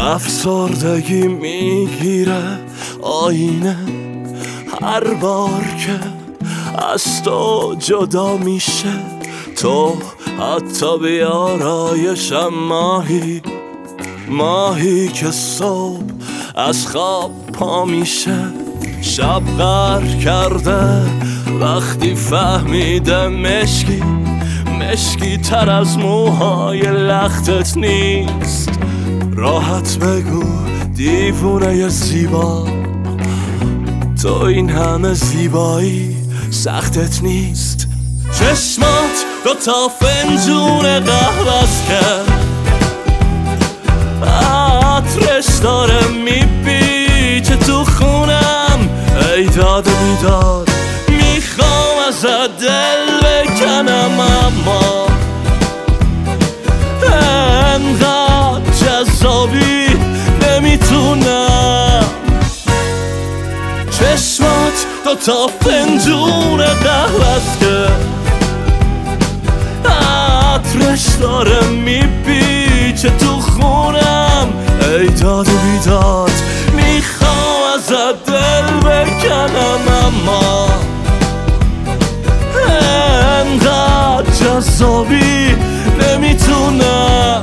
افسردگی میگیره آینه هر بار که از تو جدا میشه. تو حتی بیارایشم ماهی که صبح از خواب پا میشه. شب غر کرده وقتی فهمیده مشکی تر از موهای لختت نیست. راحت بگو دیوونه زیبا، تو این همه زیبایی سختت نیست. چشمات دوتا فنجون قهوه‌ست که عطرش داره میپیچه تو خونم. ای داد و بیداد میخوام ازت دل بکنم، اما انقدر جذابی نمیتونم. چشمات دوتا فنجون قهوه‌ست که عطرش داره میپیچه تو خونم. ای داد و بیداد میخوام ازت دل بکنم، اما انقدر جذابی نمیتونم.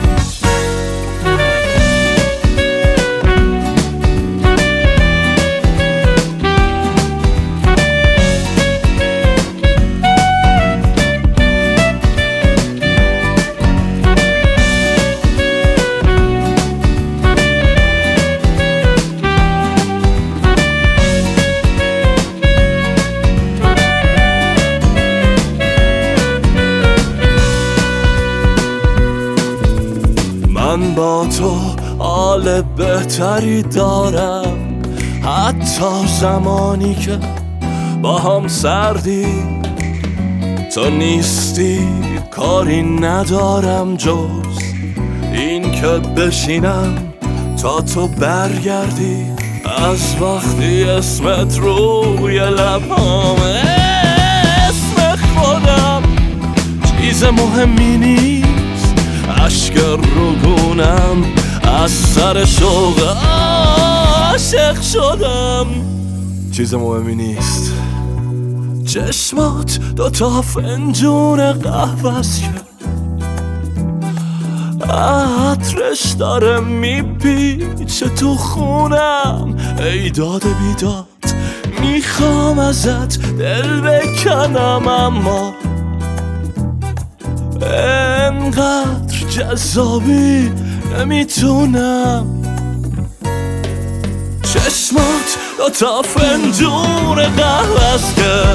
من با تو حال بهتری دارم، حتی زمانی که با هم سردی. تو نیستی کاری ندارم جز این که بشینم تا تو برگردی. از وقتی اسمت روی لبامه اسم خودم چیز مهمی نیست. اشک روگونم از سر شوق عاشق شدم، چیز مهمی نیست. چشمات دوتا فنجون قهوه‌ست که عطرش داره میپیچه تو خونم. ای داد بیداد میخوام ازت دل بکنم، اما انقدر جذابی نمیتونم. چشمات دوتا فنجون قهوه‌ست که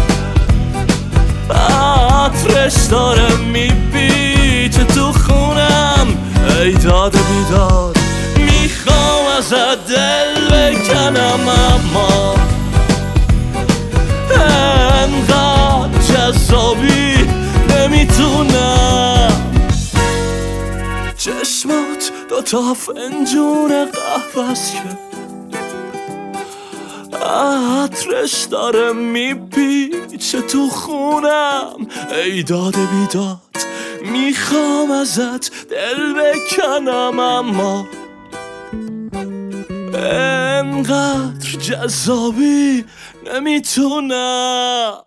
عطرش داره میپیچه تو خونم. ای داد و بیداد میخوام ازت دل بکنم، اما انقدر جذابی نمیتونم. چشمات دوتا فنجون قهوه‌ست که عطرش داره میپیچه تو خونم. ای داد بیداد میخوام ازت دل بکنم، اما انقدر جذابی نمیتونم.